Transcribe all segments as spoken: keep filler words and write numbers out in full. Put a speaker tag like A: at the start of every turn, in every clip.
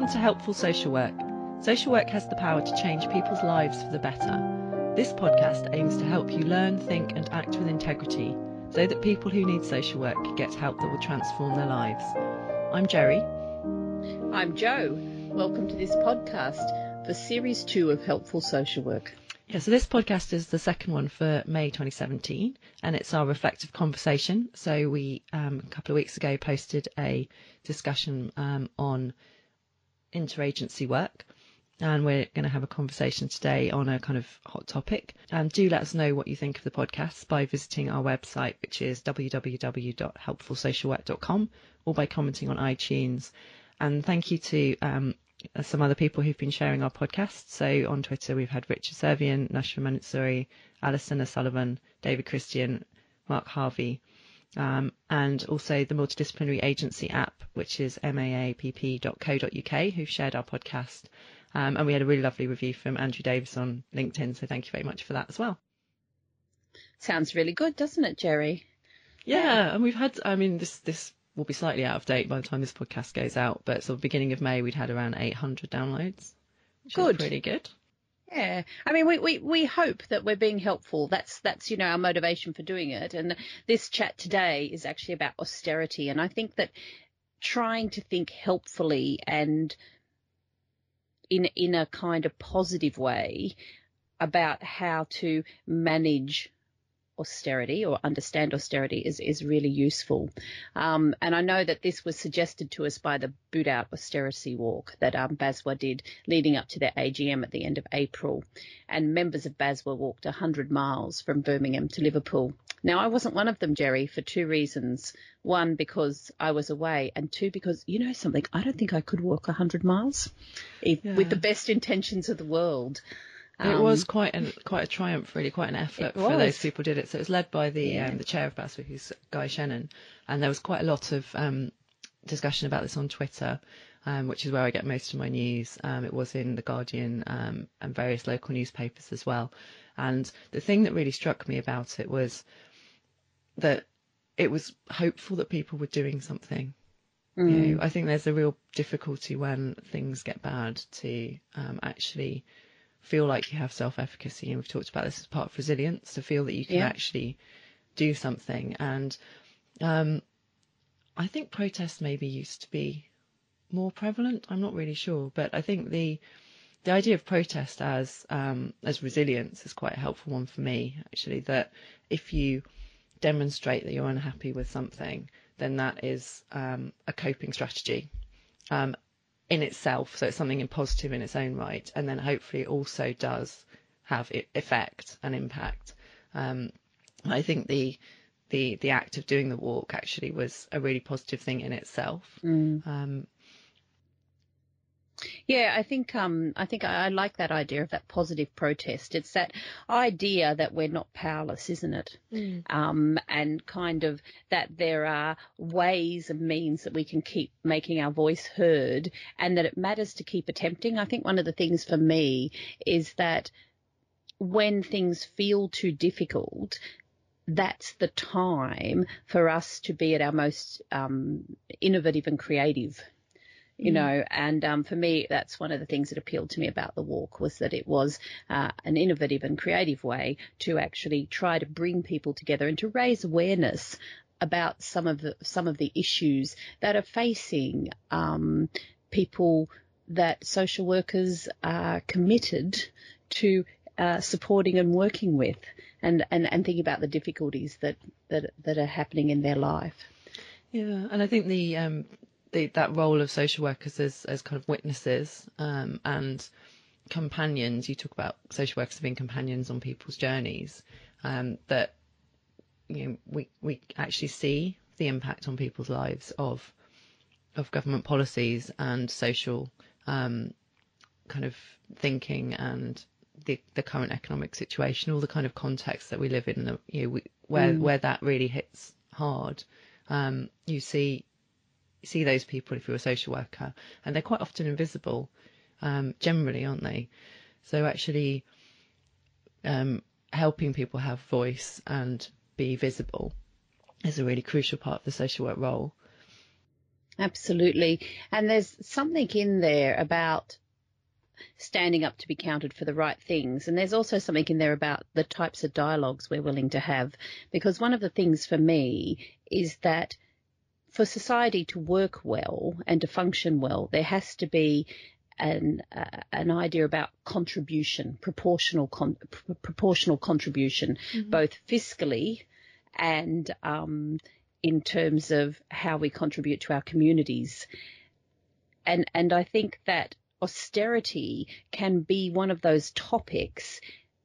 A: Welcome to Helpful Social Work. Social work has the power to change people's lives for the better. This podcast aims to help you learn, think and act with integrity so that people who need social work get help that will transform their lives. I'm Jerry.
B: I'm Jo. Welcome to this podcast for Series two of Helpful Social Work.
A: Yeah, so this podcast is the second one for May twenty seventeen, and it's our reflective conversation. So we, um, a couple of weeks ago, posted a discussion um, on interagency work, and we're going to have a conversation today on a kind of hot topic. Um, do let us know what you think of the podcast by visiting our website, which is w w w dot helpful social work dot com, or by commenting on iTunes. And thank you to um, some other people who've been sharing our podcast. So on Twitter, we've had Richard Servian, Nashra Mansouri, Alison O'Sullivan, David Christian, Mark Harvey, um, and also the Multidisciplinary Agency app, which is maapp dot co dot uk, who've shared our podcast. Um, and we had a really lovely review from Andrew Davis on LinkedIn. So thank you very much for that as well.
B: Sounds really good, doesn't it, Jerry?
A: Yeah, yeah. And we've had, I mean, this, this will be slightly out of date by the time this podcast goes out, but sort of beginning of May, we'd had around eight hundred downloads, which
B: good.
A: is pretty good.
B: Yeah, I mean, we, we, we hope that we're being helpful. That's, that's, you know, our motivation for doing it. And this chat today is actually about austerity. And I think that trying to think helpfully and in, in a kind of positive way about how to manage austerity or understand austerity is, is really useful. Um, and I know that this was suggested to us by the Boot Out Austerity Walk that um, BASW did leading up to their A G M at the end of April. And members of BASW walked one hundred miles from Birmingham to Liverpool. Now, I wasn't one of them, Jerry, for two reasons. One, because I was away, and two, because, you know something, I don't think I could walk one hundred miles if,
A: Yeah.
B: with the best intentions of the world.
A: It um, was quite an quite a triumph, really, quite an effort for those people who did it. So it was led by the
B: yeah.
A: um, the chair of BASW, who's Guy Shannon, and there was quite a lot of um, discussion about this on Twitter, um, which is where I get most of my news. Um, it was in The Guardian um, and various local newspapers as well. And the thing that really struck me about it was that it was hopeful that people were doing something. Mm. You know, I think there's a real difficulty when things get bad to um, actually feel like you have self-efficacy, and we've talked about this as part of resilience, to feel that you can yeah. actually do something. And um, I think protest maybe used to be more prevalent. I'm not really sure, but I think the the idea of protest as um, as resilience is quite a helpful one for me, actually, that if you demonstrate that you're unhappy with something, then that is um, a coping strategy. Um, in itself, so it's something positive in its own right, and then hopefully it also does have effect and impact. Um, I think the the the act of doing the walk actually was a really positive thing in itself. Mm. Um,
B: yeah, I think um, I think I, I like that idea of that positive protest. It's that idea that we're not powerless, isn't it? Mm. Um, and kind of that there are ways and means that we can keep making our voice heard, and that it matters to keep attempting. I think one of the things for me is that when things feel too difficult, that's the time for us to be at our most um, innovative and creative. You know, and um, for me, that's one of the things that appealed to me about the walk, was that it was uh, an innovative and creative way to actually try to bring people together and to raise awareness about some of the some of the issues that are facing um, people that social workers are committed to uh, supporting and working with, and, and, and thinking about the difficulties that, that that are happening in their life.
A: Yeah, and I think the um, The, that role of social workers as, as kind of witnesses um, and companions. You talk about social workers being companions on people's journeys, um, that you know we we actually see the impact on people's lives of of government policies and social um, kind of thinking, and the the current economic situation, all the kind of context that we live in, the, you know, we, where mm. where that really hits hard. Um, you see. see those people if you're a social worker, and they're quite often invisible, um, generally, aren't they? So actually um, helping people have voice and be visible is a really crucial part of the social work role.
B: Absolutely. And there's something in there about standing up to be counted for the right things. And there's also something in there about the types of dialogues we're willing to have. Because one of the things for me is that for society to work well and to function well, there has to be an uh, an idea about contribution, proportional con- pr- proportional contribution, mm-hmm. both fiscally and um, in terms of how we contribute to our communities. And and I think that austerity can be one of those topics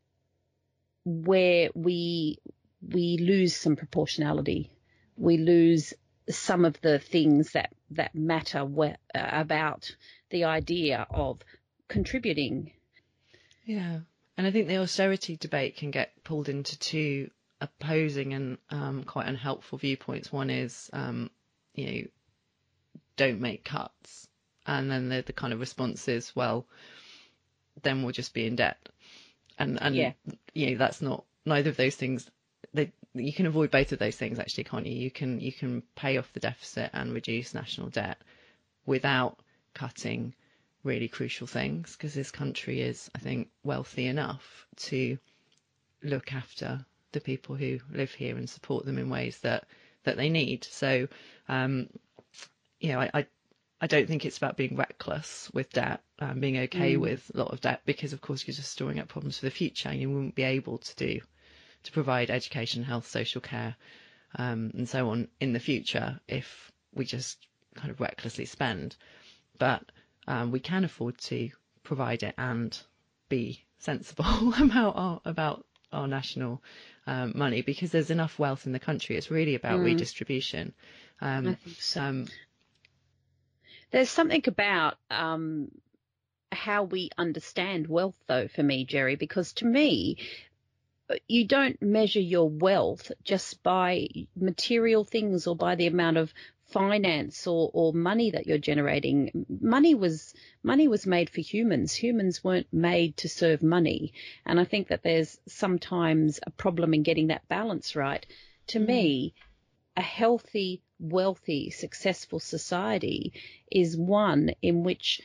B: where we we lose some proportionality. We lose some of the things that, that matter wh- about the idea of contributing.
A: Yeah. And I think the austerity debate can get pulled into two opposing and um, quite unhelpful viewpoints. One is, um, you know, don't make cuts. And then the, the kind of response is, well, then we'll just be in debt. And, and
B: yeah.
A: you know, that's not, neither of those things, they, you can avoid both of those things, actually, can't you? You can, you can pay off the deficit and reduce national debt without cutting really crucial things, because this country is, I think, wealthy enough to look after the people who live here and support them in ways that, that they need. So, um, you know, I, I, I don't think it's about being reckless with debt, um, being okay mm. with a lot of debt, because, of course, you're just storing up problems for the future, and you wouldn't be able to do to provide education, health, social care, um, and so on in the future if we just kind of recklessly spend. But um, we can afford to provide it and be sensible about our about our national um, money, because there's enough wealth in the country. It's really about mm. redistribution. Um,
B: I think so.
A: Um,
B: there's something about um, how we understand wealth, though, for me, Jerry, because to me, you don't measure your wealth just by material things or by the amount of finance or, or money that you're generating. Money was money was made for humans. Humans weren't made to serve money. And I think that there's sometimes a problem in getting that balance right. To mm. me, a healthy, wealthy, successful society is one in which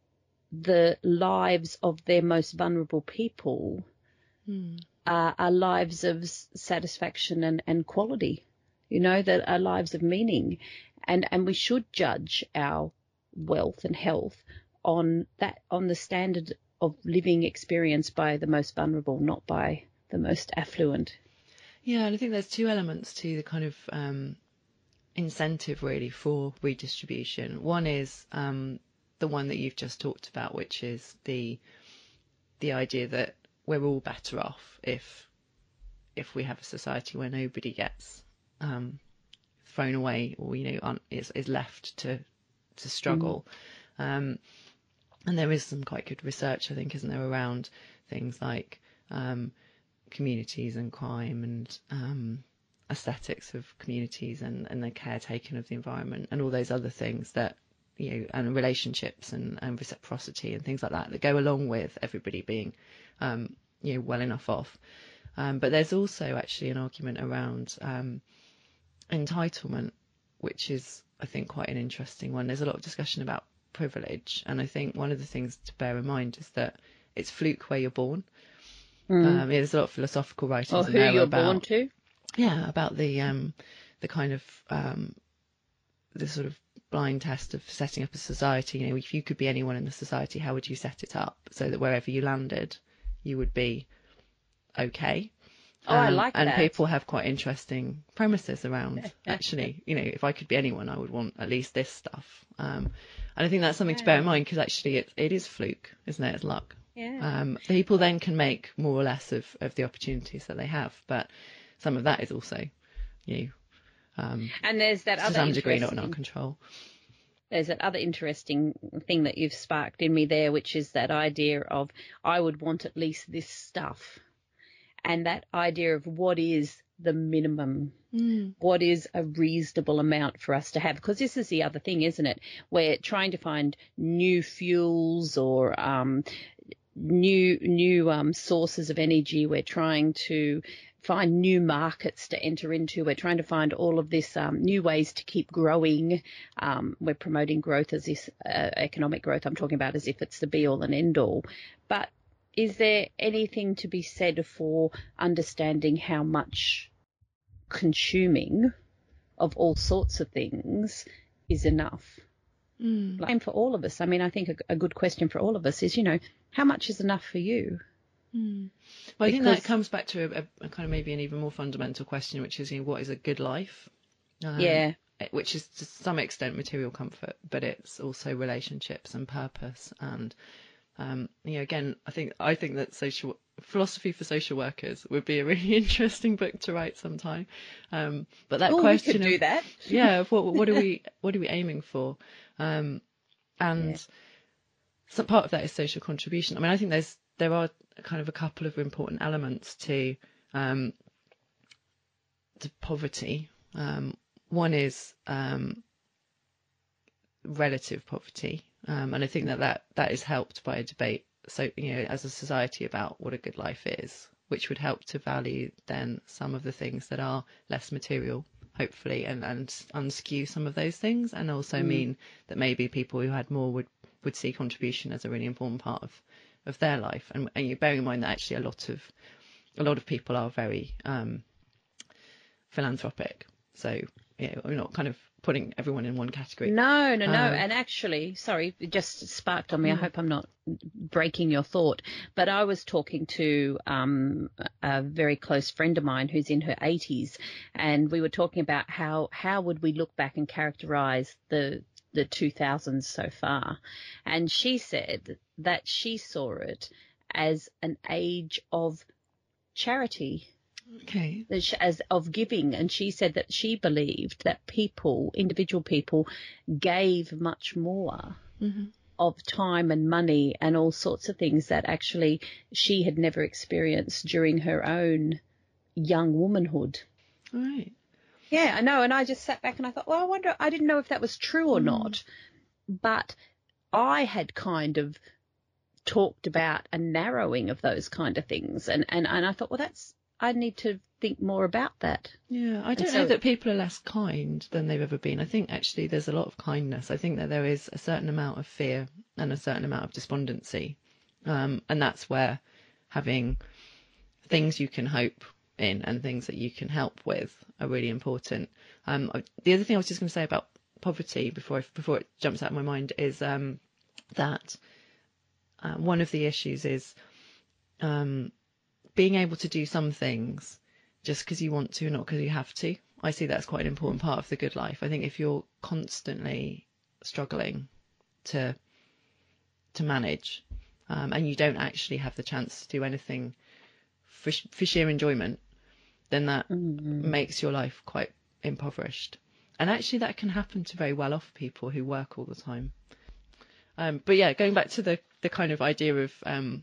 B: the lives of their most vulnerable people mm. are, are lives of satisfaction and, and quality, you know, that are lives of meaning. And, and we should judge our wealth and health on that, on the standard of living experienced by the most vulnerable, not by the most affluent.
A: Yeah, and I think there's two elements to the kind of um, incentive really for redistribution. One is um, the one that you've just talked about, which is the the idea that we're all better off if if we have a society where nobody gets um, thrown away or, you know, un- is, is left to to struggle. Mm. Um, and there is some quite good research, I think, isn't there, around things like um, communities and crime and um, aesthetics of communities and, and the care taken of the environment and all those other things that, you know, and relationships and, and reciprocity and things like that that go along with everybody being, um, you know, well enough off. Um, but there's also actually an argument around um, entitlement, which is, I think, quite an interesting one. There's a lot of discussion about privilege, and I think one of the things to bear in mind is that it's fluke where you're born. Mm. Um, there's a lot of philosophical writings
B: or
A: in
B: who
A: there
B: you're
A: about,
B: born to.
A: Yeah, about the um, the kind of um, the sort of blind test of setting up a society. You know, if you could be anyone in the society, how would you set it up so that wherever you landed, you would be okay?
B: Oh, um, I like
A: and
B: that.
A: And people have quite interesting premises around, actually, you know, if I could be anyone, I would want at least this stuff. Um, and I think that's something yeah. to bear in mind, because actually it, it is fluke, isn't it? It's luck.
B: Yeah.
A: Um, people then can make more or less of, of the opportunities that they have, but some of that is also, you know, um,
B: and there's that
A: to
B: other
A: some degree not in our control.
B: There's that other interesting thing that you've sparked in me there, which is that idea of I would want at least this stuff. And that idea of what is the minimum, mm. what is a reasonable amount for us to have? Because this is the other thing, isn't it? We're trying to find new fuels or um, new new um, sources of energy. We're trying to find new markets to enter into. We're trying to find all of this um, new ways to keep growing. Um, we're promoting growth as this uh, economic growth. I'm talking about as if it's the be all and end all. But is there anything to be said for understanding how much consuming of all sorts of things is enough?
A: Mm.
B: Like, and for all of us, I mean, I think a, a good question for all of us is, you know, how much is enough for you?
A: Mm. Well, I think that comes back to a, a kind of maybe an even more fundamental question, which is, you know, what is a good life? Um,
B: yeah.
A: Which is to some extent material comfort, but it's also relationships and purpose. And, um, you know, again, I think I think that social philosophy for social workers would be a really interesting book to write sometime. Um, but that
B: Ooh,
A: question
B: we could
A: of,
B: do that.
A: yeah, of what what are we what are we aiming for? Um, and
B: Yeah.
A: some part of that is social contribution. I mean, I think there's there are kind of a couple of important elements to um, to poverty. Um, one is um, relative poverty, um, and I think that, that that is helped by a debate. So, you know, as a society about what a good life is, which would help to value then some of the things that are less material, hopefully, and and unskew some of those things, and also
B: Mm.
A: mean that maybe people who had more would would see contribution as a really important part of of their life. And, and you bearing in mind that actually a lot of a lot of people are very um, philanthropic. So, you know, we're not kind of putting everyone in one category.
B: No, no, no.
A: Um,
B: And actually, sorry, it just sparked on me. I
A: Mm.
B: hope I'm not breaking your thought. But I was talking to um, a very close friend of mine who's in her eighties, and we were talking about how how would we look back and characterize the the two thousands so far. And she said that she saw it as an age of charity.
A: Okay.
B: As of giving, and she said that she believed that people, individual people, gave much more
A: Mm-hmm.
B: of time and money and all sorts of things that actually she had never experienced during her own young womanhood.
A: All right.
B: Yeah, I know. And I just sat back and I thought, well, I wonder, I didn't know if that was true or
A: Mm.
B: not, but I had kind of talked about a narrowing of those kind of things. And, and, and I thought, well, that's, I need to think more about that.
A: Yeah, I don't
B: so-
A: know that people are less kind than they've ever been. I think actually there's a lot of kindness. I think that there is a certain amount of fear and a certain amount of despondency. Um, and that's where having things you can hope in and things that you can help with are really important. Um, I- the other thing I was just going to say about poverty before I, before it jumps out of my mind is um, that uh, one of the issues is um, being able to do some things just because you want to, not because you have to. I see that's quite an important part of the good life. I think if you're constantly struggling to to manage um, and you don't actually have the chance to do anything for, for sheer enjoyment, then that
B: Mm-hmm.
A: makes your life quite impoverished. And actually that can happen to very well off people who work all the time. Um, but yeah, going back to the, the kind of idea of um,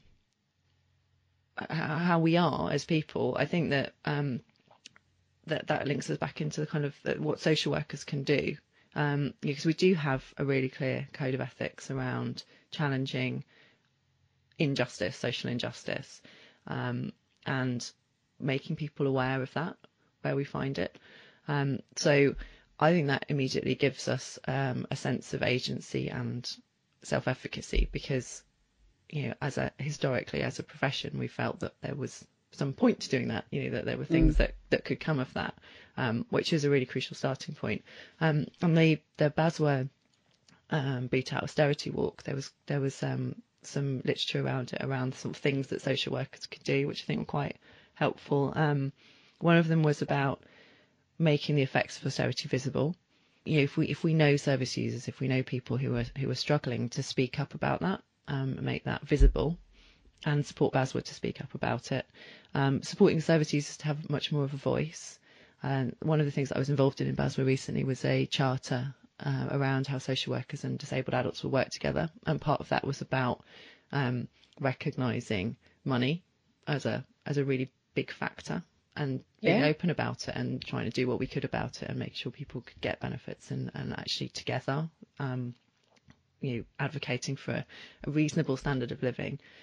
A: how we are as people, I think that um, that that links us back into the kind of the, what social workers can do, um, because we do have a really clear code of ethics around challenging injustice, social injustice, um, and making people aware of that where we find it. Um, so I think that immediately gives us um, a sense of agency and self-efficacy because, you know, as a historically as a profession, we felt that there was some point to doing that, you know, that there were things
B: Mm.
A: that, that could come of that, um, which is a really crucial starting point. Um, on the, the BASWA um, Beat Out Austerity Walk, there was there was um, some literature around it, around sort of things that social workers could do, which I think were quite helpful. Um, one of them was about making the effects of austerity visible. You know, if we if we know service users, if we know people who are who are struggling, to speak up about that, um, make that visible, and support BASWA to speak up about it. Um, supporting service users to have much more of a voice. And one of the things that I was involved in in BASWA recently was a charter uh, around how social workers and disabled adults will work together. And part of that was about um, recognising money as a as a really big factor and being
B: Yeah.
A: open about it and trying to do what we could about it and make sure people could get benefits and, and actually together, um, you know, advocating for a, a reasonable standard of living.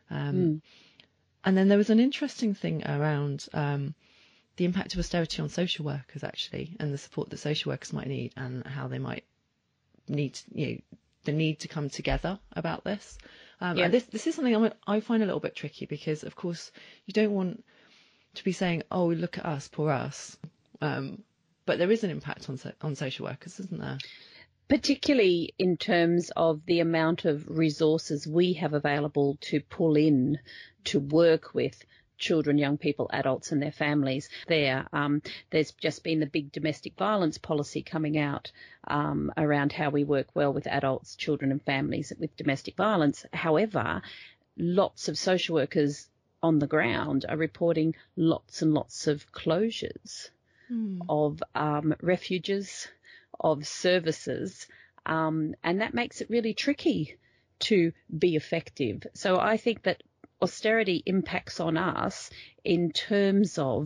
A: Um,
B: Mm.
A: And then there was an interesting thing around um, the impact of austerity on social workers, actually, and the support that social workers might need, and how they might need, you know, the need to come together about this. Um,
B: Yeah.
A: and this this is something I'm, I find a little bit tricky, because, of course, you don't want to be saying, "Oh, look at us, poor us," um, but there is an impact on so- on social workers, isn't there?
B: Particularly in terms of the amount of resources we have available to pull in to work with children, young people, adults and their families. There, um, there's just been the big domestic violence policy coming out um, around how we work well with adults, children and families with domestic violence. However, lots of social workers on the ground are reporting lots and lots of closures
A: Hmm.
B: of um, refuges, of services, um, and that makes it really tricky to be effective. So I think that austerity impacts on us in terms of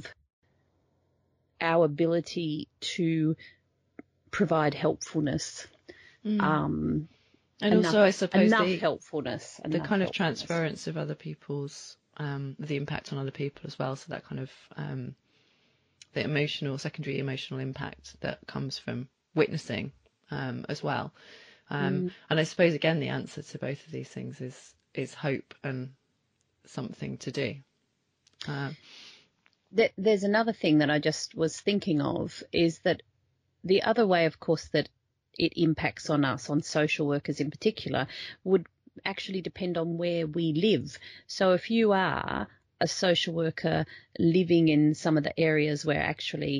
B: our ability to provide helpfulness,
A: Mm.
B: um,
A: And
B: enough,
A: also, I suppose,
B: enough
A: the,
B: helpfulness,
A: the
B: enough
A: kind of
B: helpfulness.
A: transference of other people's, um, the impact on other people as well. So that kind of um, the emotional, secondary emotional impact that comes from witnessing um, as well. Um,
B: Mm.
A: And I suppose, again, the answer to both of these things is is hope and something to do. Um,
B: There's another thing that I just was thinking of, is that the other way, of course, that it impacts on us, on social workers in particular, would actually depend on where we live. So if you are a social worker living in some of the areas where actually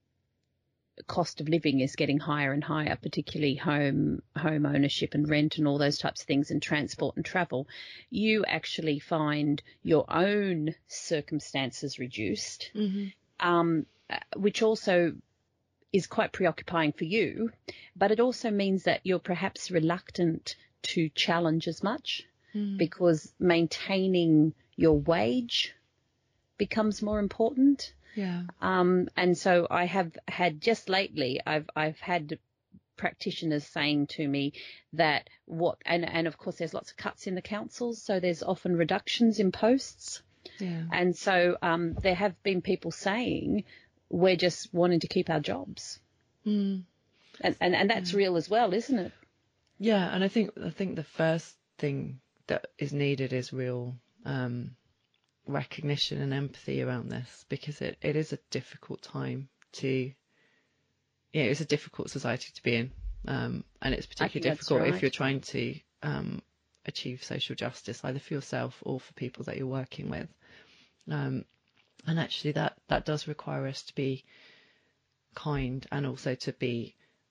B: cost of living is getting higher and higher, particularly home home ownership and rent and all those types of things, and transport and travel, you actually find your own circumstances reduced,
A: mm-hmm.
B: um, which also is quite preoccupying for you, but it also means that you're perhaps reluctant to challenge as much,
A: mm.
B: because maintaining your wage becomes more important.
A: Yeah.
B: Um, and so I have had just lately, I've I've had practitioners saying to me that what, and, and of course there's lots of cuts in the councils, so there's often reductions in posts.
A: Yeah.
B: And so um, there have been people saying, we're just wanting to keep our jobs.
A: Mm.
B: And, and, and that's
A: Yeah.
B: real as well, isn't it?
A: Yeah, and I think I think the first thing that is needed is real um, recognition and empathy around this, because it, it is a difficult time to, yeah, it's a difficult society to be in, um, and it's particularly difficult
B: right.
A: if you're trying to um, achieve social justice, either for yourself or for people that you're working with. Um, and actually, that that does require us to be kind, and also to be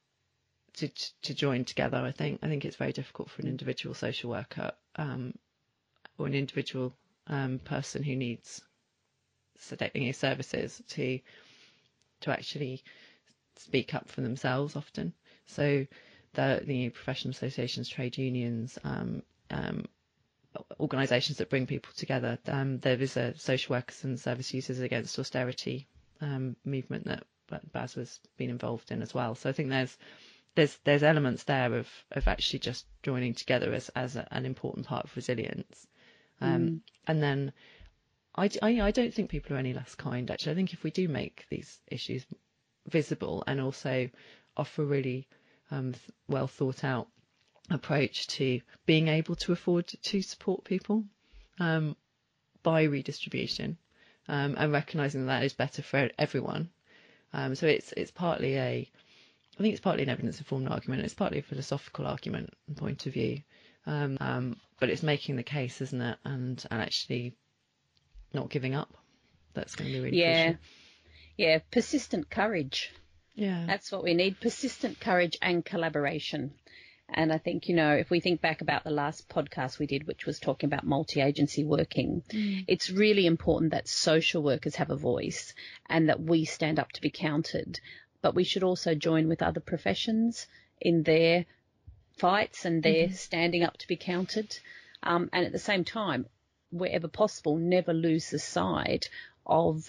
A: to to join together. I think I think it's very difficult for an individual social worker um, or an individual um, person who needs sedating services to to actually speak up for themselves often. So the, the professional associations, trade unions, um, um, organisations that bring people together. Um, there is a social workers and service users against austerity um, movement that Baz has been involved in as well. So I think there's there's there's elements there of of actually just joining together as as a, an important part of resilience. Um,
B: Mm.
A: And then I, I, I don't think people are any less kind, actually. I think if we do make these issues visible and also offer a really um, well thought out approach to being able to afford to support people um, by redistribution um, and recognising that that is better for everyone. Um, so it's it's partly a, I think it's partly an evidence-informed argument. It's partly a philosophical argument and point of view, um, um, but it's making the case, isn't it? And and actually not giving up. That's going to be really
B: Yeah.
A: crucial.
B: Yeah. Persistent courage.
A: Yeah.
B: That's what we need. Persistent courage and collaboration. And I think, you know, if we think back about the last podcast we did, which was talking about multi-agency working, mm. it's really important that social workers have a voice and that we stand up to be counted. But we should also join with other professions in their fights and their mm-hmm. standing up to be counted. Um, and at the same time, wherever possible, never lose the sight of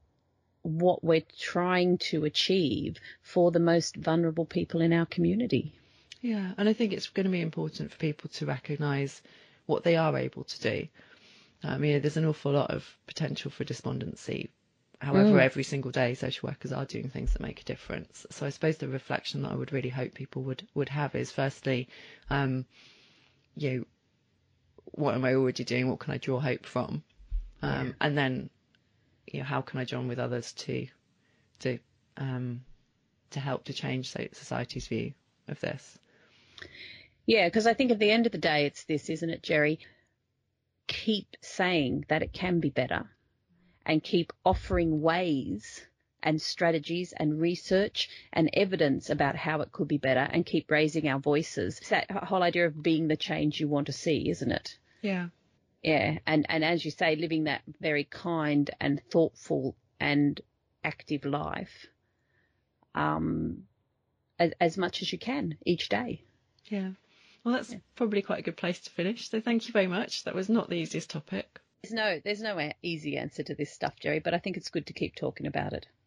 B: what we're trying to achieve for the most vulnerable people in our community.
A: Yeah, and I think it's going to be important for people to recognise what they are able to do. Um, you know, there's an awful lot of potential for despondency. However, mm. every single day social workers are doing things that make a difference. So I suppose the reflection that I would really hope people would, would have is firstly, um, you know, what am I already doing? What can I draw hope from? Um, yeah. And then, you know, how can I join with others to, to, um, to help to change society's view of this?
B: Yeah, because I think at the end of the day, it's this, isn't it, Jerry? Keep saying that it can be better, and keep offering ways and strategies and research and evidence about how it could be better, and keep raising our voices. It's that whole idea of being the change you want to see, isn't it?
A: Yeah.
B: Yeah, and, and as you say, living that very kind and thoughtful and active life um, as, as much as you can each day.
A: Yeah. Well, that's yeah. probably quite a good place to finish. So thank you very much. That was not the easiest topic.
B: There's no, there's no easy answer to this stuff, Jerry, but I think it's good to keep talking about it.